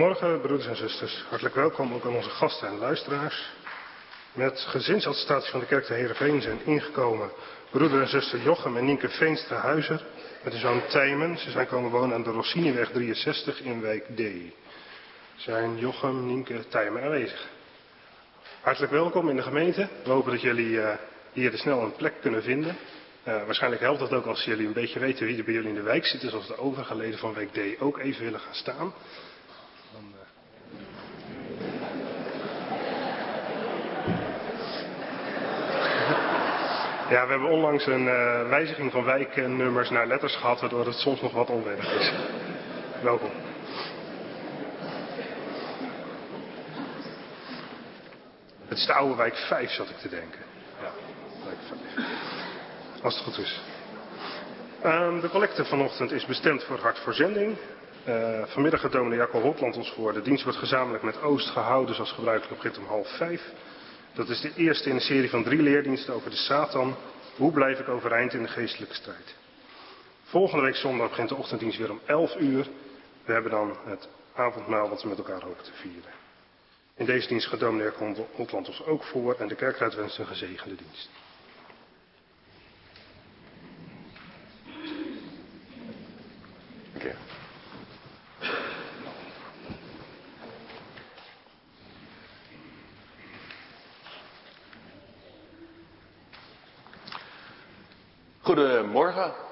Goedemorgen, broeders en zusters. Hartelijk welkom ook aan onze gasten en luisteraars. Met gezinsadministratie van de kerk te Heerenveen zijn ingekomen broeder en zuster Jochem en Nienke Veenstra-Huizer met hun zoon Tijmen. Ze zijn komen wonen aan de Rossiniweg 63 in wijk D. Zijn Jochem, Nienke, Tijmen aanwezig. Hartelijk welkom in de gemeente. We hopen dat jullie hier snel een plek kunnen vinden. Waarschijnlijk helpt het ook als jullie een beetje weten wie er bij jullie in de wijk zit. Dus als de overige leden van wijk D ook even willen gaan staan. Ja, we hebben onlangs een wijziging van wijknummers naar letters gehad, waardoor het soms nog wat onwennig is. Welkom. Het is de oude wijk 5, zat ik te denken. Ja, wijk 5. Als het goed is. De collecte vanochtend is bestemd voor Hart voor Zending. Vanmiddag gaat dominee Jacco Hopland ons voor. De dienst wordt gezamenlijk met Oost gehouden, zoals gebruikelijk begint om 4:30. Dat is de eerste in een serie van 3 leerdiensten over de Satan. Hoe blijf ik overeind in de geestelijke strijd? Volgende week zondag begint de ochtenddienst weer om 11:00. We hebben dan het avondmaal wat we met elkaar hopen te vieren. In deze dienst gaat dominee Jacco Hopland ons ook voor en de kerkraad wenst een gezegende dienst. Okay. Goedemorgen.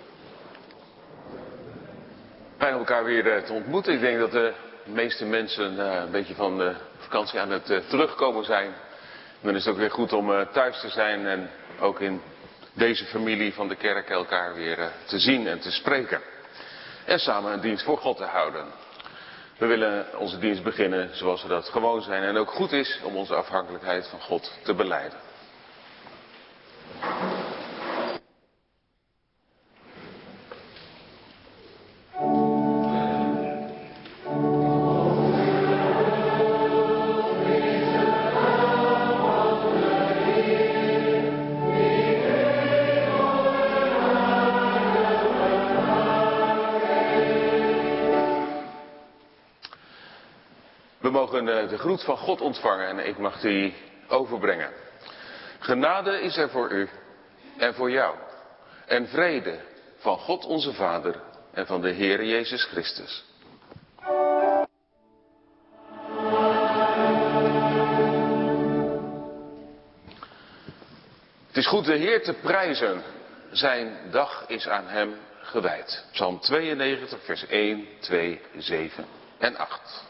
Fijn om elkaar weer te ontmoeten. Ik denk dat de meeste mensen een beetje van de vakantie aan het terugkomen zijn. En dan is het ook weer goed om thuis te zijn en ook in deze familie van de kerk elkaar weer te zien en te spreken. En samen een dienst voor God te houden. We willen onze dienst beginnen zoals we dat gewoon zijn en ook goed is om onze afhankelijkheid van God te belijden. We mogen de groet van God ontvangen en ik mag die overbrengen. Genade is er voor u en voor jou. En vrede van God onze Vader en van de Heer Jezus Christus. Het is goed de Heer te prijzen. Zijn dag is aan hem gewijd. Psalm 92 vers 1, 2, 7 en 8.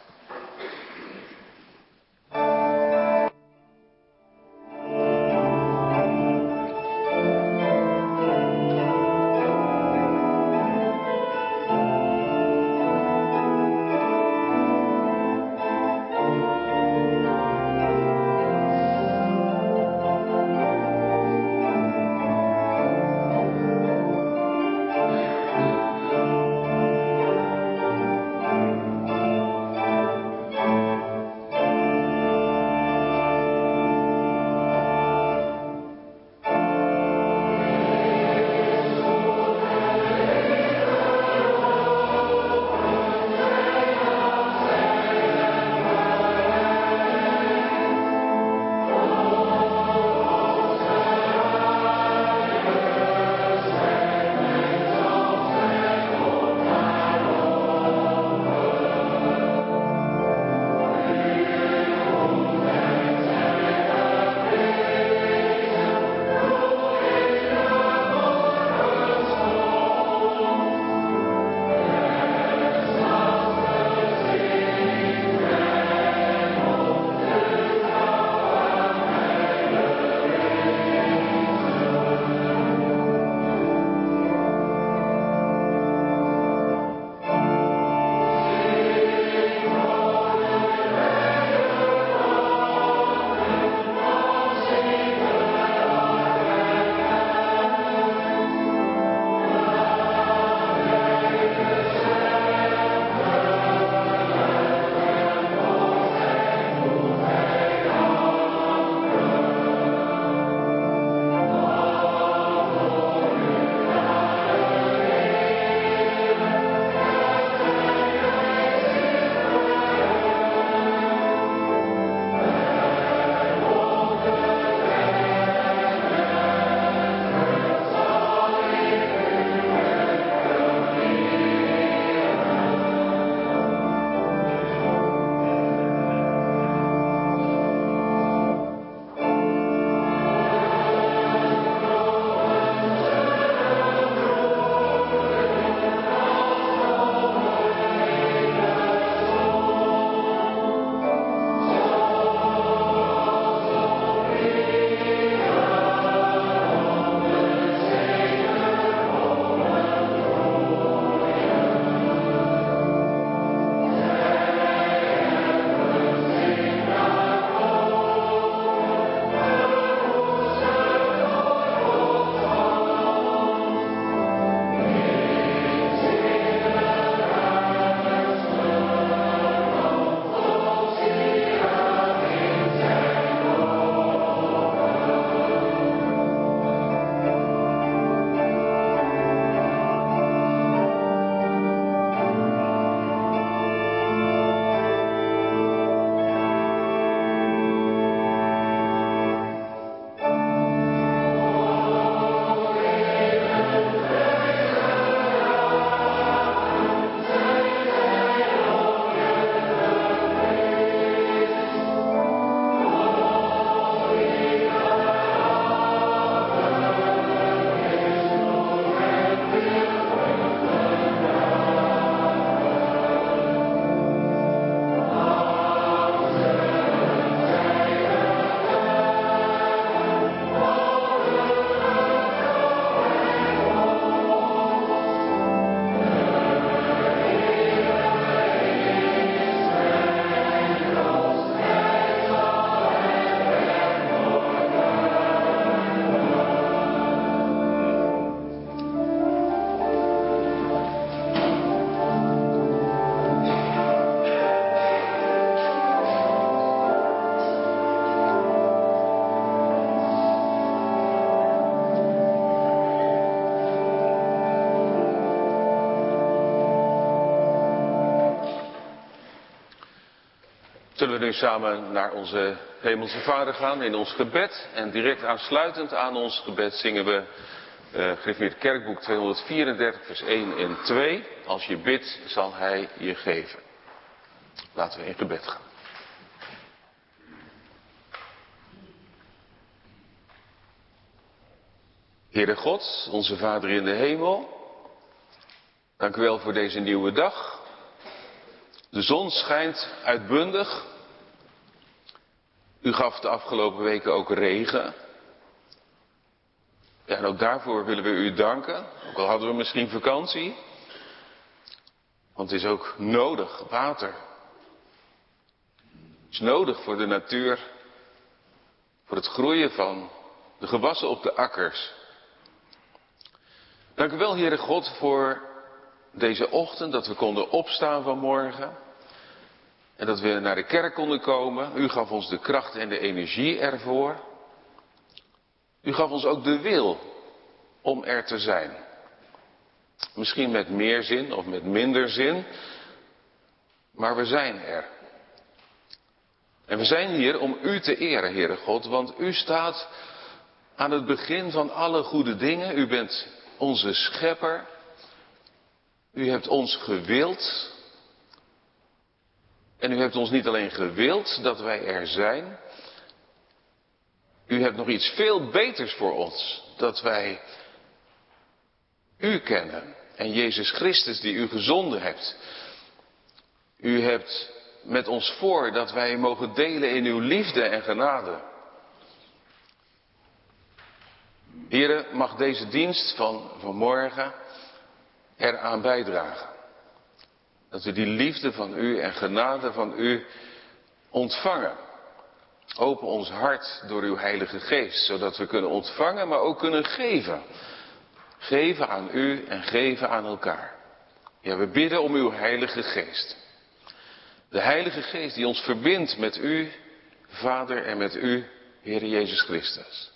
Zullen we nu samen naar onze Hemelse Vader gaan in ons gebed. En direct aansluitend aan ons gebed zingen we Gereformeerd Kerkboek 234 vers 1 en 2. Als je bidt zal hij je geven. Laten we in gebed gaan. Heere God, onze Vader in de hemel. Dank u wel voor deze nieuwe dag. De zon schijnt uitbundig. U gaf de afgelopen weken ook regen. Ja, en ook daarvoor willen we u danken. Ook al hadden we misschien vakantie. Want het is ook nodig, water. Het is nodig voor de natuur. Voor het groeien van de gewassen op de akkers. Dank u wel, Heere God, voor deze ochtend. Dat we konden opstaan vanmorgen. En dat we naar de kerk konden komen. U gaf ons de kracht en de energie ervoor. U gaf ons ook de wil om er te zijn. Misschien met meer zin of met minder zin. Maar we zijn er. En we zijn hier om u te eren, Heere God. Want u staat aan het begin van alle goede dingen. U bent onze schepper. U hebt ons gewild. En u hebt ons niet alleen gewild dat wij er zijn. U hebt nog iets veel beters voor ons. Dat wij u kennen. En Jezus Christus die u gezonden hebt. U hebt met ons voor dat wij mogen delen in uw liefde en genade. Here, mag deze dienst van vanmorgen eraan bijdragen. Dat we die liefde van u en genade van u ontvangen. Open ons hart door uw Heilige Geest, zodat we kunnen ontvangen, maar ook kunnen geven. Geven aan u en geven aan elkaar. Ja, we bidden om uw Heilige Geest. De Heilige Geest die ons verbindt met u, Vader, en met u, Heere Jezus Christus.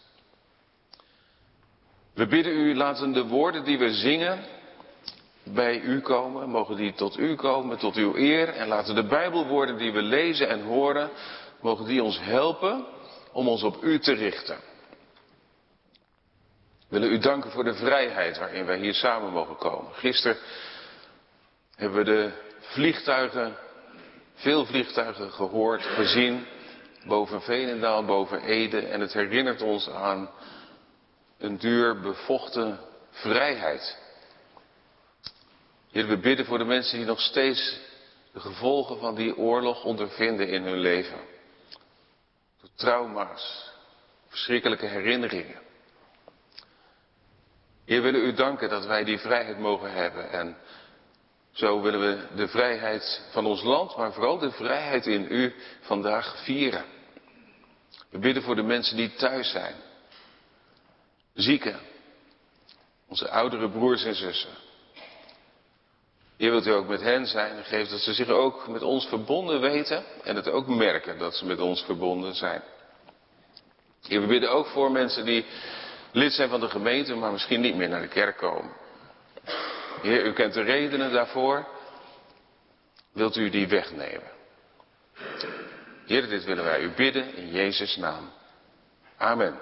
We bidden u, laten de woorden die we zingen bij u komen, mogen die tot u komen, tot uw eer. En laten de Bijbelwoorden die we lezen en horen, mogen die ons helpen om ons op u te richten. We willen u danken voor de vrijheid waarin wij hier samen mogen komen. Gisteren hebben we de vliegtuigen, veel vliegtuigen gehoord, gezien, boven Veenendaal, boven Ede. En het herinnert ons aan een duur bevochten vrijheid. Heer, we bidden voor de mensen die nog steeds de gevolgen van die oorlog ondervinden in hun leven. Door trauma's, verschrikkelijke herinneringen. Heer, we willen u danken dat wij die vrijheid mogen hebben. En zo willen we de vrijheid van ons land, maar vooral de vrijheid in u vandaag vieren. We bidden voor de mensen die thuis zijn. Zieken. Onze oudere broers en zussen. Heer, wilt u ook met hen zijn en geeft dat ze zich ook met ons verbonden weten en het ook merken dat ze met ons verbonden zijn. Heer, we bidden ook voor mensen die lid zijn van de gemeente, maar misschien niet meer naar de kerk komen. Heer, u kent de redenen daarvoor. Wilt u die wegnemen? Heer, dit willen wij u bidden in Jezus' naam. Amen.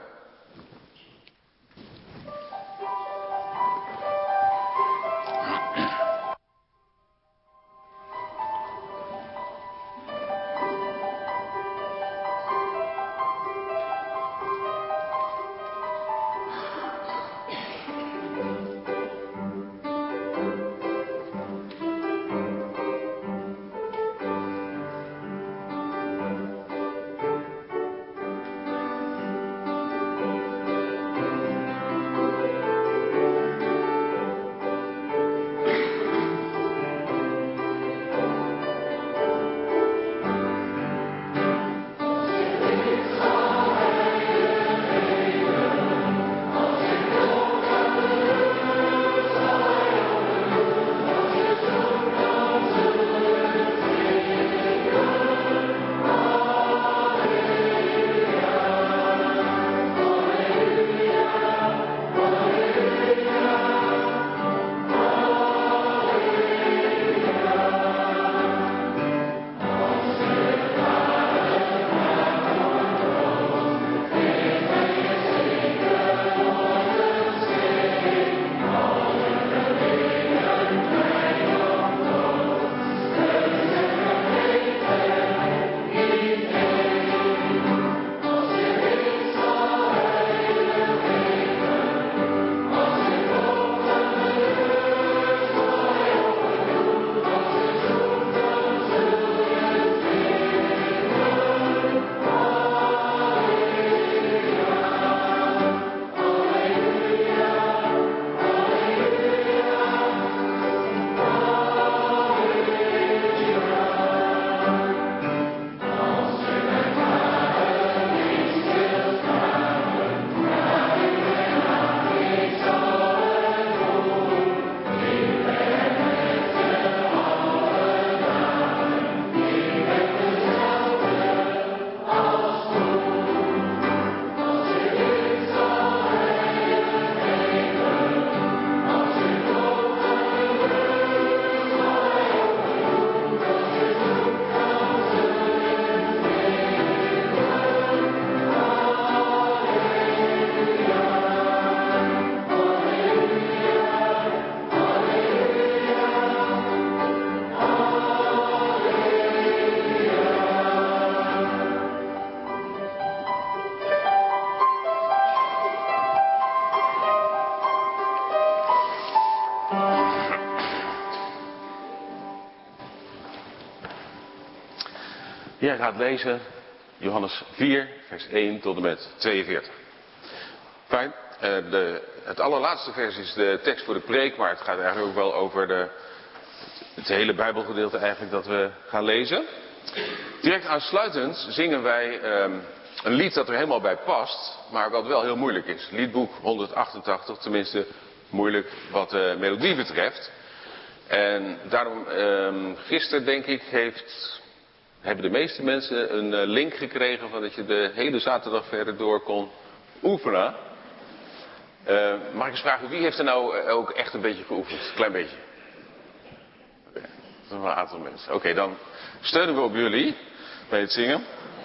Jij gaat lezen Johannes 4, vers 1 tot en met 42. Fijn. Het allerlaatste vers is de tekst voor de preek, maar het gaat eigenlijk ook wel over het hele Bijbelgedeelte eigenlijk dat we gaan lezen. Direct aansluitend zingen wij een lied dat er helemaal bij past, maar wat wel heel moeilijk is. Liedboek 188, tenminste moeilijk wat de melodie betreft. En daarom, gisteren denk ik, hebben de meeste mensen een link gekregen van dat je de hele zaterdag verder door kon oefenen. Mag ik eens vragen, wie heeft er nou ook echt een beetje geoefend? Klein beetje. Oké, dat zijn wel een aantal mensen. Oké, dan steunen we op jullie bij het zingen.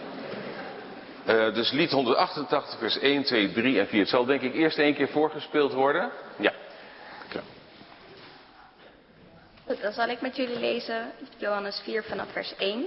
Dus lied 188, vers 1, 2, 3 en 4. Het zal denk ik eerst 1 keer voorgespeeld worden. Ja. Klaar. Goed, dan zal ik met jullie lezen Johannes 4 vanaf vers 1.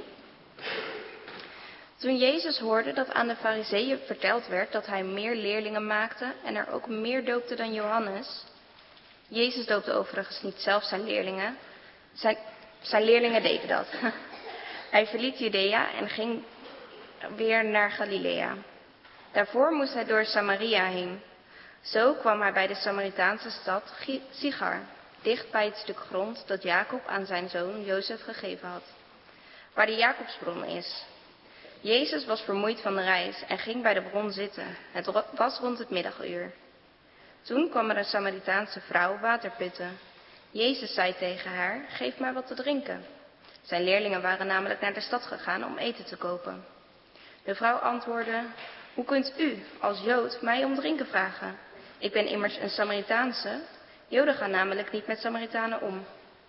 Toen Jezus hoorde dat aan de Farizeeën verteld werd dat hij meer leerlingen maakte en er ook meer doopte dan Johannes. Jezus doopte overigens niet zelf zijn leerlingen. Zijn leerlingen deden dat. Hij verliet Judea en ging weer naar Galilea. Daarvoor moest hij door Samaria heen. Zo kwam hij bij de Samaritaanse stad Sichar, dicht bij het stuk grond dat Jacob aan zijn zoon Jozef gegeven had, waar de Jacobsbron is. Jezus was vermoeid van de reis en ging bij de bron zitten. Het was rond het middaguur. Toen kwam er een Samaritaanse vrouw water putten. Jezus zei tegen haar, geef mij wat te drinken. Zijn leerlingen waren namelijk naar de stad gegaan om eten te kopen. De vrouw antwoordde, hoe kunt u, als Jood, mij om drinken vragen? Ik ben immers een Samaritaanse. Joden gaan namelijk niet met Samaritanen om.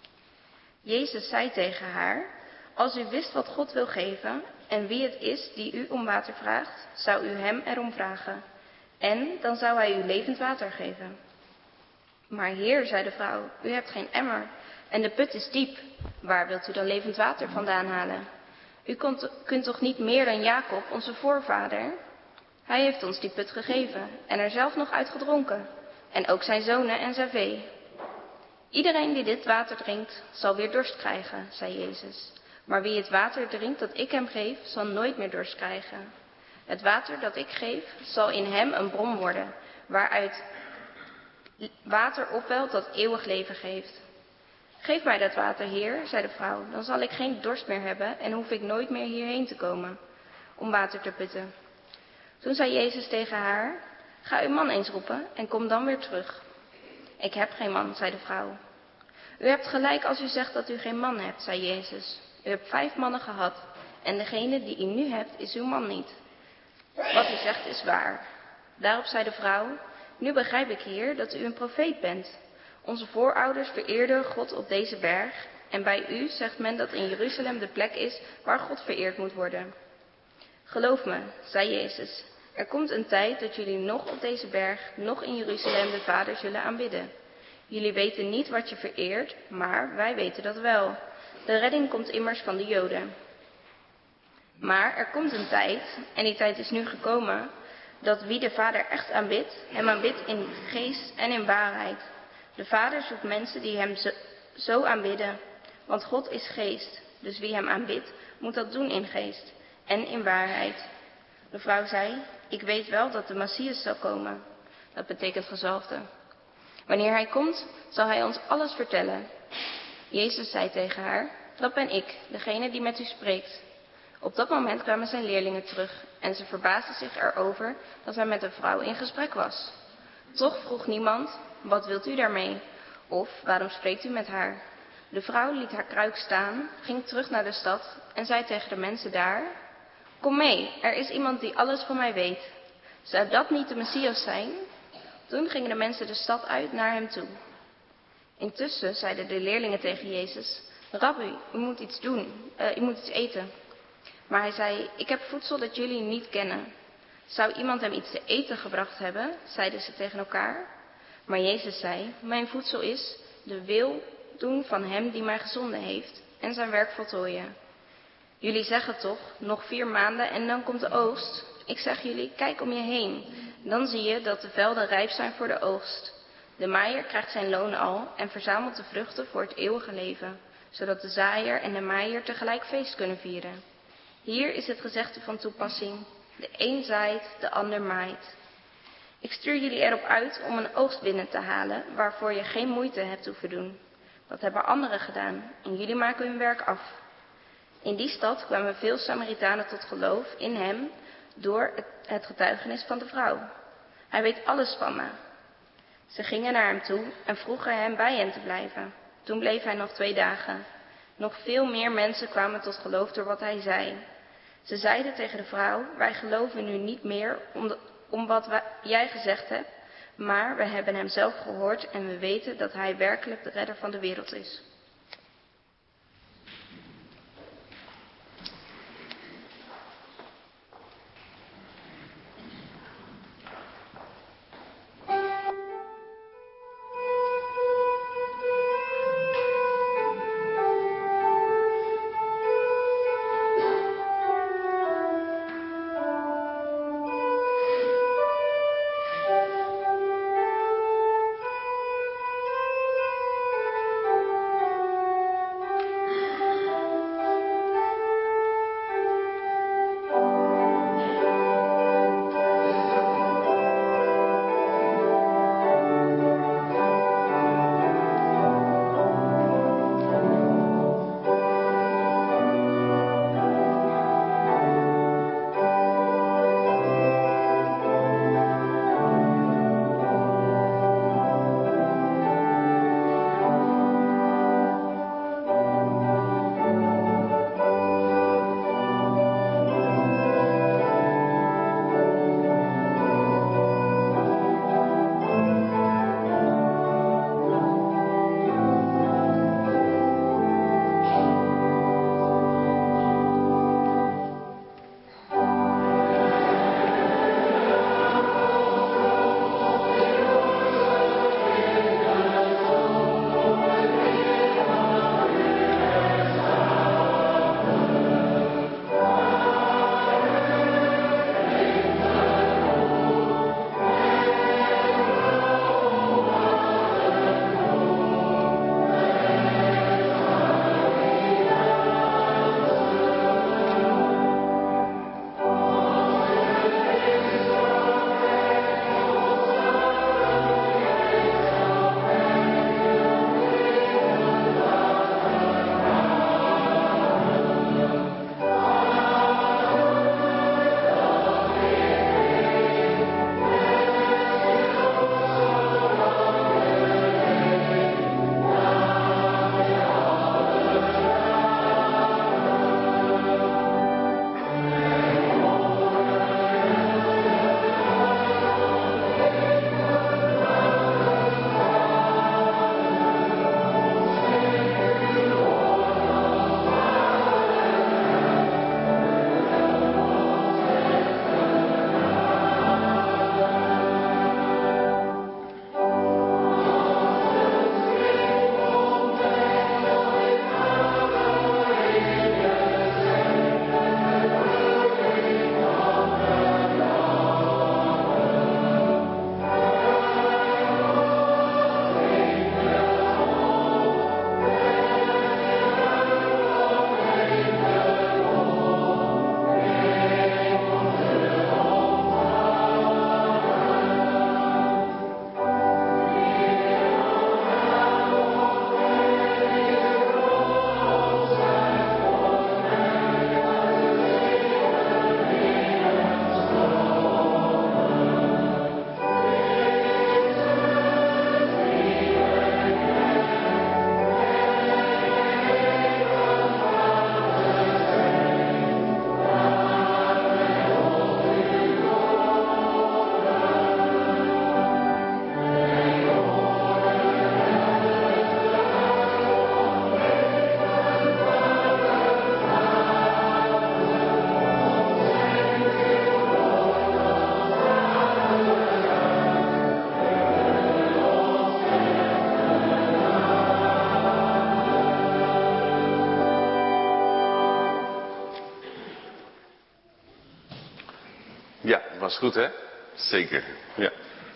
Jezus zei tegen haar, als u wist wat God wil geven en wie het is die u om water vraagt, zou u hem erom vragen. En dan zou hij u levend water geven. Maar heer, zei de vrouw, u hebt geen emmer en de put is diep. Waar wilt u dan levend water vandaan halen? U kunt toch niet meer dan Jacob, onze voorvader? Hij heeft ons die put gegeven en er zelf nog uit gedronken. En ook zijn zonen en zijn vee. Iedereen die dit water drinkt, zal weer dorst krijgen, zei Jezus. Maar wie het water drinkt dat ik hem geef, zal nooit meer dorst krijgen. Het water dat ik geef, zal in hem een bron worden, waaruit water opwelt dat eeuwig leven geeft. Geef mij dat water, Heer, zei de vrouw, dan zal ik geen dorst meer hebben en hoef ik nooit meer hierheen te komen om water te putten. Toen zei Jezus tegen haar, ga uw man eens roepen en kom dan weer terug. Ik heb geen man, zei de vrouw. U hebt gelijk als u zegt dat u geen man hebt, zei Jezus. U hebt 5 mannen gehad en degene die u nu hebt is uw man niet. Wat u zegt is waar. Daarop zei de vrouw, nu begrijp ik, Heer, dat u een profeet bent. Onze voorouders vereerden God op deze berg en bij u zegt men dat in Jeruzalem de plek is waar God vereerd moet worden. Geloof me, zei Jezus, er komt een tijd dat jullie nog op deze berg, nog in Jeruzalem de Vader zullen aanbidden. Jullie weten niet wat je vereert, maar wij weten dat wel. De redding komt immers van de Joden. Maar er komt een tijd, en die tijd is nu gekomen, dat wie de Vader echt aanbidt, hem aanbidt in geest en in waarheid. De Vader zoekt mensen die hem zo aanbidden, want God is geest. Dus wie hem aanbidt, moet dat doen in geest en in waarheid. De vrouw zei, ik weet wel dat de Messias zal komen. Dat betekent gezalfde. Wanneer hij komt, zal hij ons alles vertellen. Jezus zei tegen haar, dat ben ik, degene die met u spreekt. Op dat moment kwamen zijn leerlingen terug en ze verbaasden zich erover dat hij met een vrouw in gesprek was. Toch vroeg niemand, wat wilt u daarmee? Of waarom spreekt u met haar? De vrouw liet haar kruik staan, ging terug naar de stad en zei tegen de mensen daar, kom mee, er is iemand die alles van mij weet. Zou dat niet de Messias zijn? Toen gingen de mensen de stad uit naar hem toe. Intussen zeiden de leerlingen tegen Jezus, Rabbi, u moet iets doen, u moet iets eten. Maar hij zei, ik heb voedsel dat jullie niet kennen. Zou iemand hem iets te eten gebracht hebben? Zeiden ze tegen elkaar. Maar Jezus zei, mijn voedsel is de wil doen van hem die mij gezonden heeft en zijn werk voltooien. Jullie zeggen toch, nog 4 maanden en dan komt de oogst. Ik zeg jullie, kijk om je heen. Dan zie je dat de velden rijp zijn voor de oogst. De maaier krijgt zijn loon al en verzamelt de vruchten voor het eeuwige leven, zodat de zaaier en de maaier tegelijk feest kunnen vieren. Hier is het gezegde van toepassing. De een zaait, de ander maait. Ik stuur jullie erop uit om een oogst binnen te halen waarvoor je geen moeite hebt hoeven doen. Dat hebben anderen gedaan en jullie maken hun werk af. In die stad kwamen veel Samaritanen tot geloof in hem door het getuigenis van de vrouw. Hij weet alles van me. Ze gingen naar hem toe en vroegen hem bij hen te blijven. Toen bleef hij nog 2 dagen. Nog veel meer mensen kwamen tot geloof door wat hij zei. Ze zeiden tegen de vrouw, wij geloven nu niet meer om wat jij gezegd hebt, maar we hebben hem zelf gehoord en we weten dat hij werkelijk de redder van de wereld is. Was goed, hè? Zeker, ja.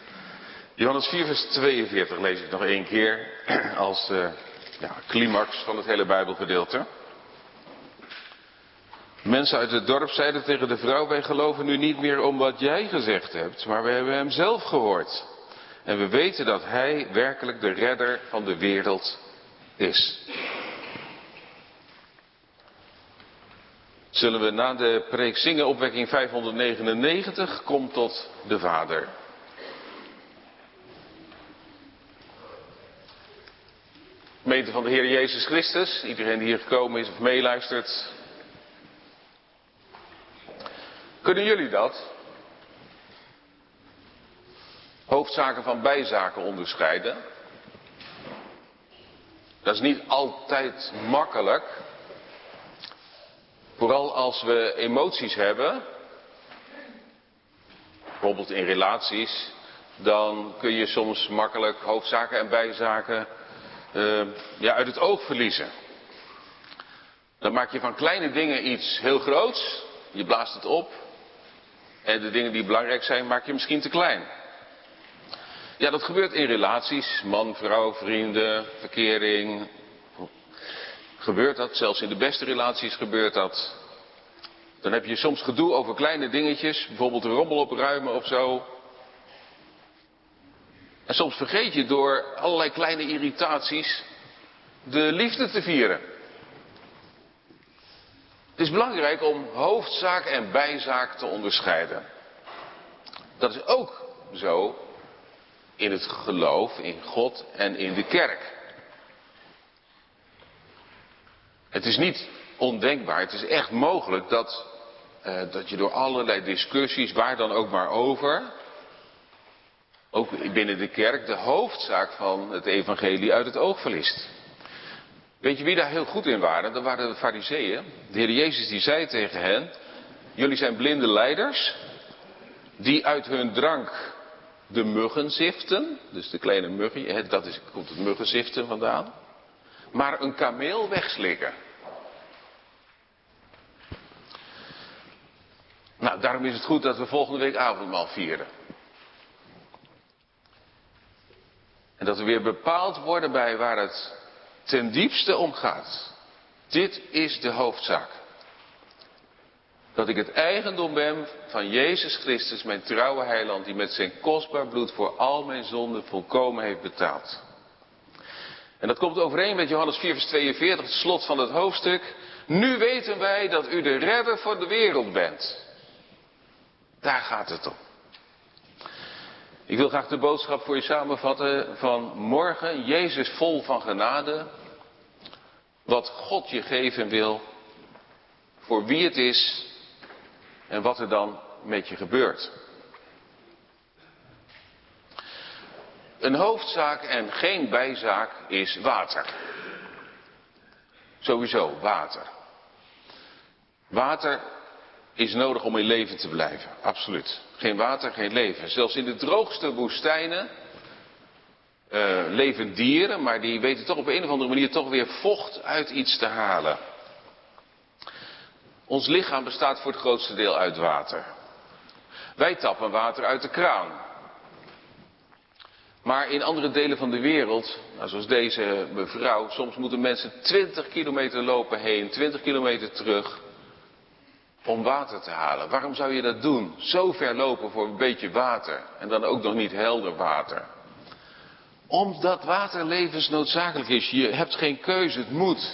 Johannes 4 vers 42 lees ik nog 1 keer als climax van het hele Bijbelgedeelte. Mensen uit het dorp zeiden tegen de vrouw: wij geloven nu niet meer om wat jij gezegd hebt, maar we hebben hem zelf gehoord. En we weten dat hij werkelijk de redder van de wereld is. Zullen we na de preek zingen, opwekking 599, kom tot de Vader. Gemeente van de Heer Jezus Christus, iedereen die hier gekomen is of meeluistert. Kunnen jullie dat? Hoofdzaken van bijzaken onderscheiden. Dat is niet altijd makkelijk. Vooral als we emoties hebben, bijvoorbeeld in relaties, dan kun je soms makkelijk hoofdzaken en bijzaken uit het oog verliezen. Dan maak je van kleine dingen iets heel groots, je blaast het op, en de dingen die belangrijk zijn maak je misschien te klein. Ja, dat gebeurt in relaties, man, vrouw, vrienden, verkering. Gebeurt dat, zelfs in de beste relaties gebeurt dat. Dan heb je soms gedoe over kleine dingetjes, bijvoorbeeld een rommel opruimen of zo. En soms vergeet je door allerlei kleine irritaties de liefde te vieren. Het is belangrijk om hoofdzaak en bijzaak te onderscheiden. Dat is ook zo in het geloof, in God en in de kerk. Het is niet ondenkbaar, het is echt mogelijk dat je door allerlei discussies, waar dan ook maar over, ook binnen de kerk, de hoofdzaak van het evangelie uit het oog verliest. Weet je wie daar heel goed in waren? Dat waren de Farizeeën. De Heer Jezus die zei tegen hen: jullie zijn blinde leiders, die uit hun drank de muggen ziften. Dus de kleine muggen, komt het muggenziften vandaan. Maar een kameel wegslikken. Nou, daarom is het goed dat we volgende week avondmaal vieren. En dat we weer bepaald worden bij waar het ten diepste om gaat. Dit is de hoofdzaak. Dat ik het eigendom ben van Jezus Christus, mijn trouwe heiland, die met zijn kostbaar bloed voor al mijn zonden volkomen heeft betaald. En dat komt overeen met Johannes 4 vers 42, het slot van het hoofdstuk. Nu weten wij dat u de redder van de wereld bent. Daar gaat het om. Ik wil graag de boodschap voor je samenvatten van morgen. Jezus vol van genade. Wat God je geven wil. Voor wie het is. En wat er dan met je gebeurt. Een hoofdzaak en geen bijzaak is water. Sowieso water. Water is nodig om in leven te blijven. Absoluut. Geen water, geen leven. Zelfs in de droogste woestijnen leven dieren, maar die weten toch op een of andere manier toch weer vocht uit iets te halen. Ons lichaam bestaat voor het grootste deel uit water. Wij tappen water uit de kraan. Maar in andere delen van de wereld, zoals deze mevrouw, soms moeten mensen 20 kilometer lopen heen, 20 kilometer terug, om water te halen. Waarom zou je dat doen? Zo ver lopen voor een beetje water. En dan ook nog niet helder water. Omdat water levensnoodzakelijk is. Je hebt geen keuze, het moet.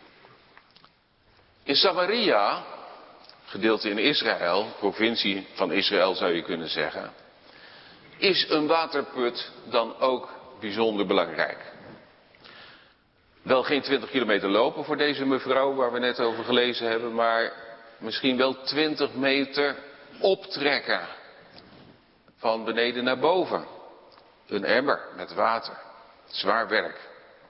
In Samaria, gedeelte in Israël, provincie van Israël zou je kunnen zeggen, is een waterput dan ook bijzonder belangrijk. Wel geen 20 kilometer lopen voor deze mevrouw waar we net over gelezen hebben, maar misschien wel 20 meter optrekken. Van beneden naar boven. Een emmer met water. Zwaar werk.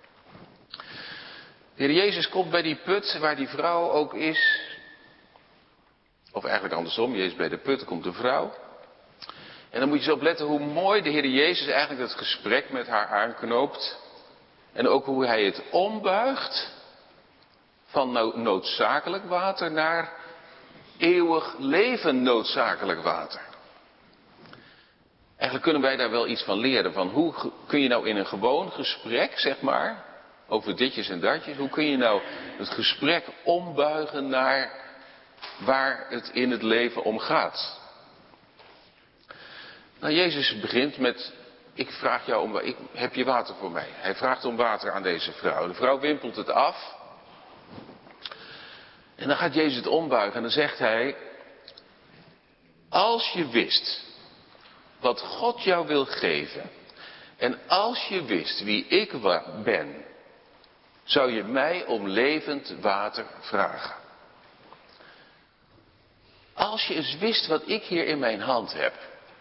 De Heer Jezus komt bij die put waar die vrouw ook is. Of eigenlijk andersom, Jezus bij de put komt de vrouw. En dan moet je zo opletten hoe mooi de Heer Jezus eigenlijk het gesprek met haar aanknoopt. En ook hoe hij het ombuigt. Van noodzakelijk water naar eeuwig leven noodzakelijk water. Eigenlijk kunnen wij daar wel iets van leren. Van hoe kun je nou in een gewoon gesprek, zeg maar, over ditjes en datjes, hoe kun je nou het gesprek ombuigen naar waar het in het leven om gaat. Nou, Jezus begint met, ik vraag jou heb je water voor mij? Hij vraagt om water aan deze vrouw. De vrouw wimpelt het af. En dan gaat Jezus het ombuigen en dan zegt hij, als je wist wat God jou wil geven, en als je wist wie ik ben, zou je mij om levend water vragen. Als je eens wist wat ik hier in mijn hand heb.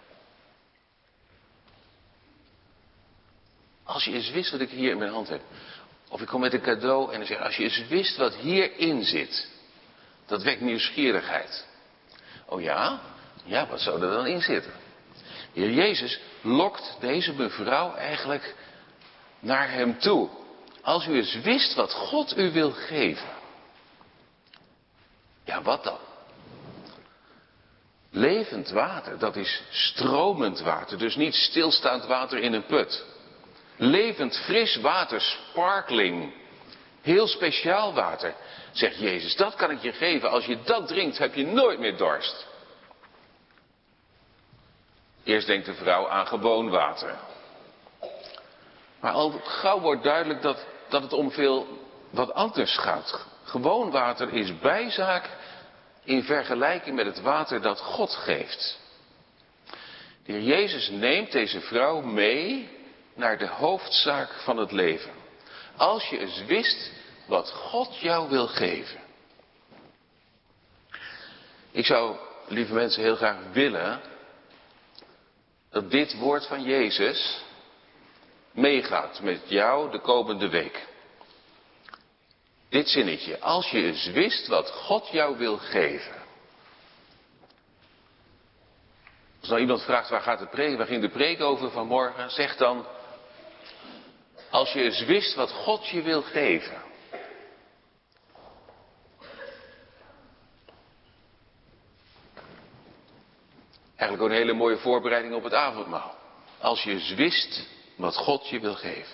Als je eens wist wat ik hier in mijn hand heb. Of ik kom met een cadeau en dan zeg, als je eens wist wat hierin zit. Dat wekt nieuwsgierigheid. Oh ja? Ja, wat zou er dan in zitten? De Heer Jezus lokt deze mevrouw eigenlijk naar hem toe. Als u eens wist wat God u wil geven. Ja, wat dan? Levend water, dat is stromend water. Dus niet stilstaand water in een put. Levend fris water, sparkling. Heel speciaal water, zegt Jezus. Dat kan ik je geven. Als je dat drinkt, heb je nooit meer dorst. Eerst denkt de vrouw aan gewoon water. Maar al gauw wordt duidelijk dat het om veel wat anders gaat. Gewoon water is bijzaak in vergelijking met het water dat God geeft. De Heer Jezus neemt deze vrouw mee naar de hoofdzaak van het leven. Als je eens wist wat God jou wil geven. Ik zou, lieve mensen, heel graag willen dat dit woord van Jezus meegaat met jou de komende week. Dit zinnetje, als je eens wist wat God jou wil geven. Als nou iemand vraagt waar ging de preek over vanmorgen, zeg dan, als je eens wist wat God je wil geven. Eigenlijk ook een hele mooie voorbereiding op het avondmaal. Als je eens wist wat God je wil geven.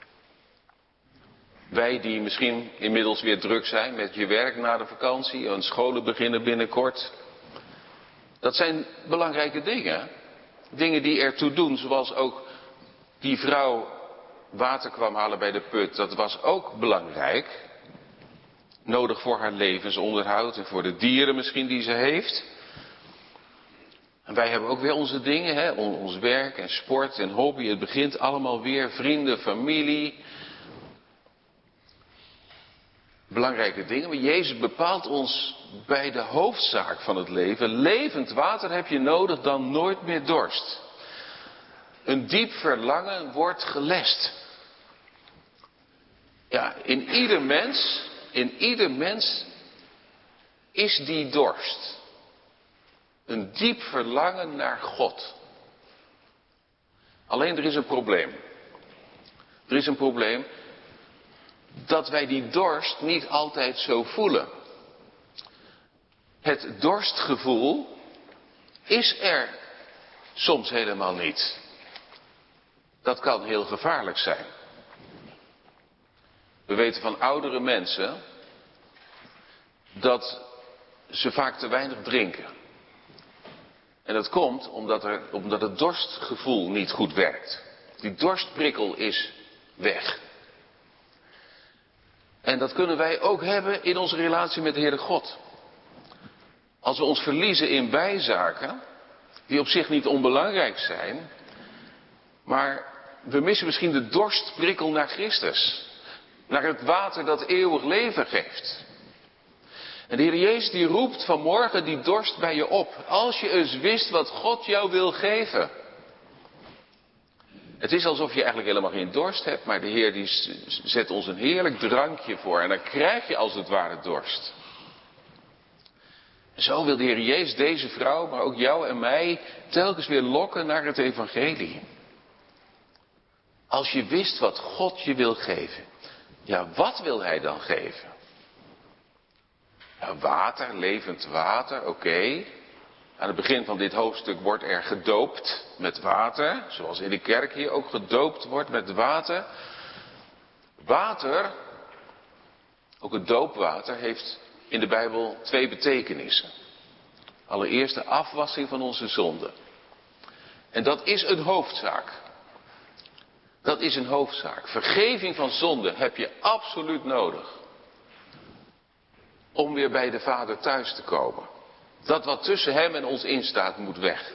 Wij die misschien inmiddels weer druk zijn met je werk na de vakantie en scholen beginnen binnenkort. Dat zijn belangrijke dingen. Dingen die ertoe doen, zoals ook die vrouw water kwam halen bij de put. Dat was ook belangrijk. Nodig voor haar levensonderhoud en voor de dieren misschien die ze heeft. En wij hebben ook weer onze dingen, hè? Ons werk en sport en hobby. Het begint allemaal weer, vrienden, familie. Belangrijke dingen, maar Jezus bepaalt ons bij de hoofdzaak van het leven. Levend water heb je nodig, dan nooit meer dorst. Een diep verlangen wordt gelest. Ja, in ieder mens is die dorst. Een diep verlangen naar God. Alleen er is een probleem. Er is een probleem dat wij die dorst niet altijd zo voelen. Het dorstgevoel is er soms helemaal niet. Dat kan heel gevaarlijk zijn. We weten van oudere mensen dat ze vaak te weinig drinken. En dat komt omdat het dorstgevoel niet goed werkt. Die dorstprikkel is weg. En dat kunnen wij ook hebben in onze relatie met de Heere God. Als we ons verliezen in bijzaken, die op zich niet onbelangrijk zijn, maar we missen misschien de dorstprikkel naar Christus. Naar het water dat eeuwig leven geeft. En de Heer Jezus die roept vanmorgen die dorst bij je op. Als je eens wist wat God jou wil geven. Het is alsof je eigenlijk helemaal geen dorst hebt, maar de Heer die zet ons een heerlijk drankje voor. En dan krijg je als het ware dorst. En zo wil de Heer Jezus deze vrouw, maar ook jou en mij, telkens weer lokken naar het evangelie. Als je wist wat God je wil geven. Ja, wat wil Hij dan geven? Ja, water, levend water, oké. Aan het begin van dit hoofdstuk wordt er gedoopt met water. Zoals in de kerk hier ook gedoopt wordt met water. Water, ook het doopwater, heeft in de Bijbel 2 betekenissen. Allereerst de afwassing van onze zonden. En dat is een hoofdzaak. Dat is een hoofdzaak. Vergeving van zonde heb je absoluut nodig. Om weer bij de Vader thuis te komen. Dat wat tussen hem en ons instaat moet weg.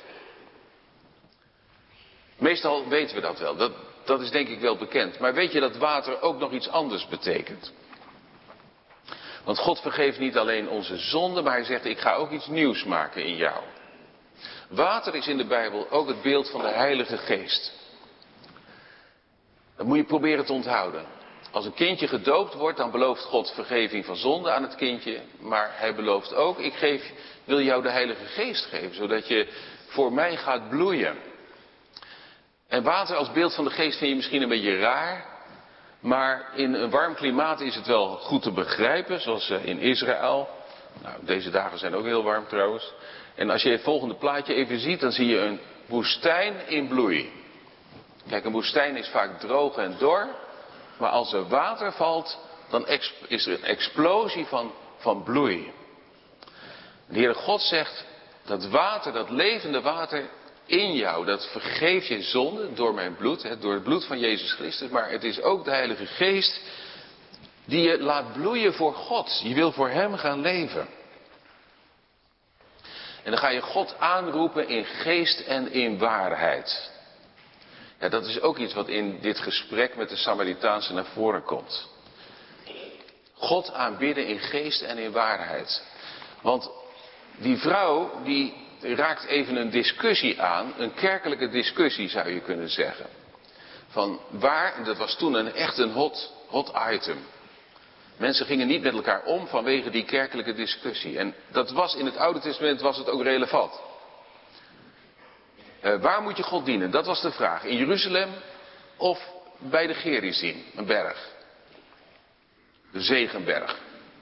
Meestal weten we dat wel. Dat is denk ik wel bekend. Maar weet je dat water ook nog iets anders betekent? Want God vergeeft niet alleen onze zonden, maar hij zegt, ik ga ook iets nieuws maken in jou. Water is in de Bijbel ook het beeld van de Heilige Geest. Dat moet je proberen te onthouden. Als een kindje gedoopt wordt, dan belooft God vergeving van zonde aan het kindje. Maar hij belooft ook, wil jou de Heilige Geest geven, zodat je voor mij gaat bloeien. En water als beeld van de Geest vind je misschien een beetje raar. Maar in een warm klimaat is het wel goed te begrijpen, zoals in Israël. Nou, deze dagen zijn ook heel warm trouwens. En als je het volgende plaatje even ziet, dan zie je een woestijn in bloei. Kijk, een woestijn is vaak droog en dor. Maar als er water valt, dan is er een explosie van bloei. De Heere God zegt, dat water, dat levende water in jou, dat vergeeft je zonde door mijn bloed, door het bloed van Jezus Christus. Maar het is ook de Heilige Geest die je laat bloeien voor God. Je wil voor hem gaan leven. En dan ga je God aanroepen in geest en in waarheid. Ja, dat is ook iets wat in dit gesprek met de Samaritaanse naar voren komt. God aanbidden in geest en in waarheid. Want die vrouw die raakt even een discussie aan, een kerkelijke discussie zou je kunnen zeggen. Van waar, dat was toen echt een hot item. Mensen gingen niet met elkaar om vanwege die kerkelijke discussie. En dat was in het Oude Testament was het ook relevant. Waar moet je God dienen? Dat was de vraag. In Jeruzalem of bij de Gerizim, een berg. De Zegenberg.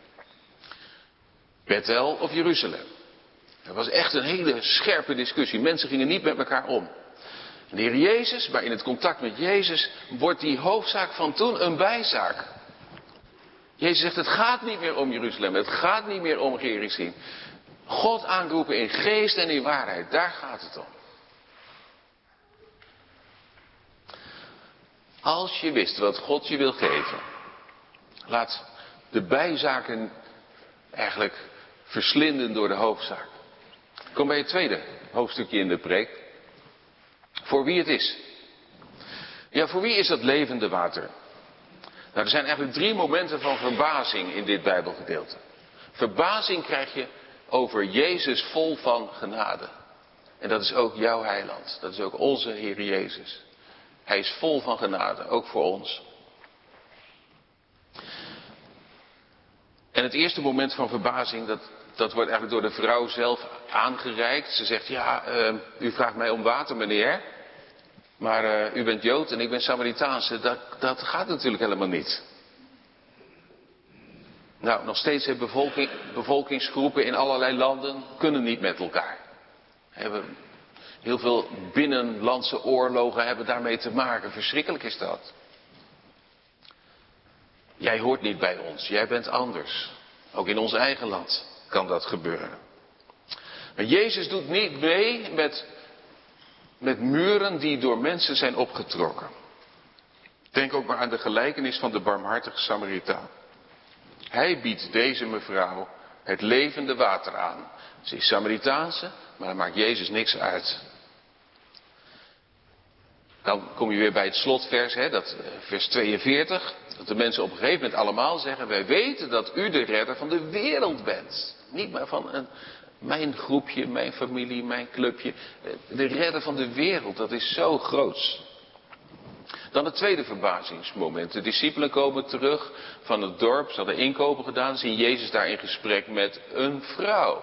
Bethel of Jeruzalem. Dat was echt een hele scherpe discussie. Mensen gingen niet met elkaar om. En de Heer Jezus, maar in het contact met Jezus wordt die hoofdzaak van toen een bijzaak. Jezus zegt, het gaat niet meer om Jeruzalem. Het gaat niet meer om Gerizim. God aanroepen in geest en in waarheid. Daar gaat het om. Als je wist wat God je wil geven. Laat de bijzaken eigenlijk verslinden door de hoofdzaak. Kom bij het tweede hoofdstukje in de preek. Voor wie het is. Ja, voor wie is dat levende water? Nou, er zijn eigenlijk 3 momenten van verbazing in dit Bijbelgedeelte. Verbazing krijg je over Jezus vol van genade. En dat is ook jouw heiland. Dat is ook onze Heer Jezus. Hij is vol van genade, ook voor ons. En het eerste moment van verbazing, dat wordt eigenlijk door de vrouw zelf aangereikt. Ze zegt, ja, u vraagt mij om water, meneer. Maar u bent Jood en ik ben Samaritaanse. Dat gaat natuurlijk helemaal niet. Nou, nog steeds hebben bevolkingsgroepen in allerlei landen kunnen niet met elkaar. Heel veel binnenlandse oorlogen hebben daarmee te maken. Verschrikkelijk is dat. Jij hoort niet bij ons. Jij bent anders. Ook in ons eigen land kan dat gebeuren. Maar Jezus doet niet mee met muren die door mensen zijn opgetrokken. Denk ook maar aan de gelijkenis van de barmhartige Samaritaan. Hij biedt deze mevrouw het levende water aan. Ze is Samaritaanse, maar daar maakt Jezus niks uit. Dan kom je weer bij het slotvers, vers 42. Dat de mensen op een gegeven moment allemaal zeggen, wij weten dat u de redder van de wereld bent. Niet maar van mijn groepje, mijn familie, mijn clubje. De redder van de wereld, dat is zo groots. Dan het tweede verbazingsmoment. De discipelen komen terug van het dorp, ze hadden inkopen gedaan, zien Jezus daar in gesprek met een vrouw.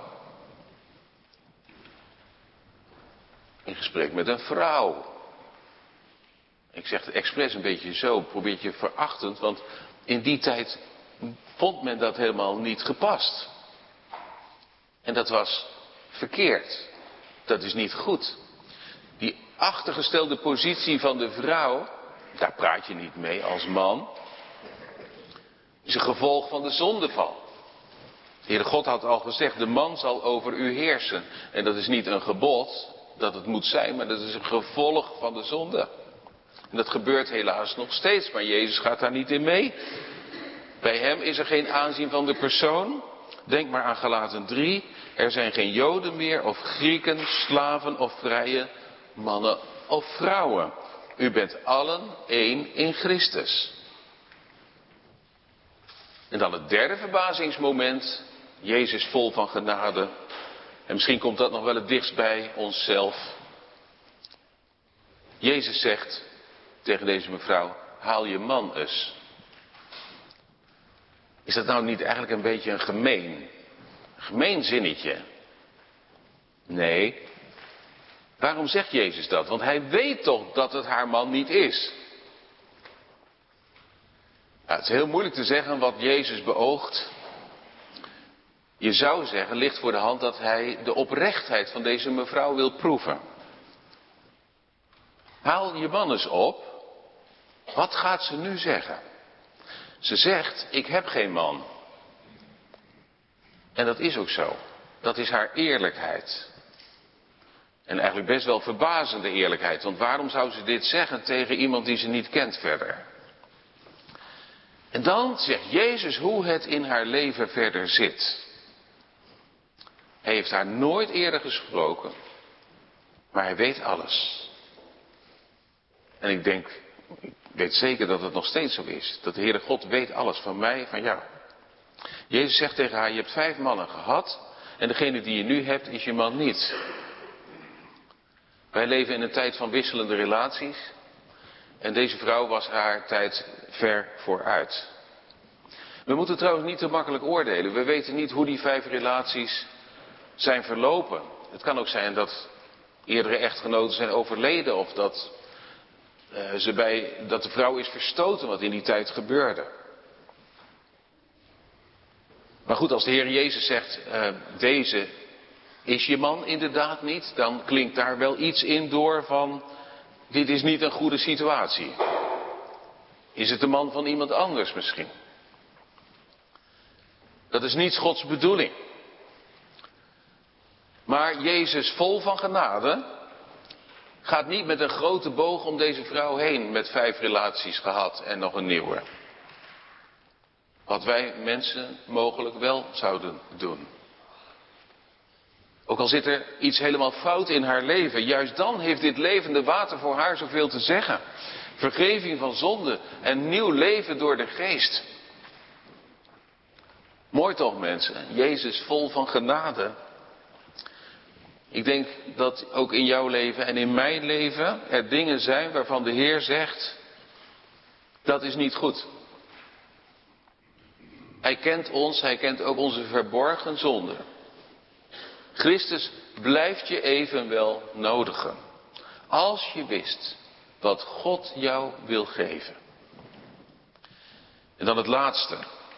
In gesprek met een vrouw. Ik zeg het expres een beetje zo, probeer je verachtend, want in die tijd vond men dat helemaal niet gepast. En dat was verkeerd. Dat is niet goed. Die achtergestelde positie van de vrouw, daar praat je niet mee als man. Is een gevolg van de zondeval. De Heere God had al gezegd, de man zal over u heersen. En dat is niet een gebod dat het moet zijn, maar dat is een gevolg van de zonde. En dat gebeurt helaas nog steeds, maar Jezus gaat daar niet in mee. Bij hem is er geen aanzien van de persoon. Denk maar aan Galaten 3. Er zijn geen Joden meer, of Grieken, slaven of vrije, mannen of vrouwen. U bent allen één in Christus. En dan het derde verbazingsmoment. Jezus vol van genade. En misschien komt dat nog wel het dichtst bij onszelf. Jezus zegt tegen deze mevrouw, haal je man eens. Is dat nou niet eigenlijk een beetje een gemeen zinnetje? Nee. Waarom zegt Jezus dat? Want hij weet toch dat het haar man niet is. Nou, het is heel moeilijk te zeggen wat Jezus beoogt. Je zou zeggen, ligt voor de hand dat hij de oprechtheid van deze mevrouw wil proeven. Haal je man eens op. Wat gaat ze nu zeggen? Ze zegt, ik heb geen man. En dat is ook zo. Dat is haar eerlijkheid. En eigenlijk best wel verbazende eerlijkheid. Want waarom zou ze dit zeggen tegen iemand die ze niet kent verder? En dan zegt Jezus hoe het in haar leven verder zit. Hij heeft haar nooit eerder gesproken. Maar hij weet alles. En ik weet zeker dat het nog steeds zo is. Dat de Heere God weet alles van mij, van jou. Jezus zegt tegen haar, je hebt 5 mannen gehad. En degene die je nu hebt, is je man niet. Wij leven in een tijd van wisselende relaties. En deze vrouw was haar tijd ver vooruit. We moeten trouwens niet te makkelijk oordelen. We weten niet hoe die 5 relaties zijn verlopen. Het kan ook zijn dat eerdere echtgenoten zijn overleden. Of dat de vrouw is verstoten, wat in die tijd gebeurde. Maar goed, als de Heer Jezus zegt, deze is je man inderdaad niet, dan klinkt daar wel iets in door van, dit is niet een goede situatie. Is het de man van iemand anders misschien? Dat is niet Gods bedoeling. Maar Jezus vol van genade gaat niet met een grote boog om deze vrouw heen met 5 relaties gehad en nog een nieuwe. Wat wij mensen mogelijk wel zouden doen. Ook al zit er iets helemaal fout in haar leven, juist dan heeft dit levende water voor haar zoveel te zeggen. Vergeving van zonde en nieuw leven door de geest. Mooi toch mensen, Jezus vol van genade. Ik denk dat ook in jouw leven en in mijn leven er dingen zijn waarvan de Heer zegt, dat is niet goed. Hij kent ons, hij kent ook onze verborgen zonden. Christus blijft je evenwel nodigen. Als je wist wat God jou wil geven. En dan het laatste.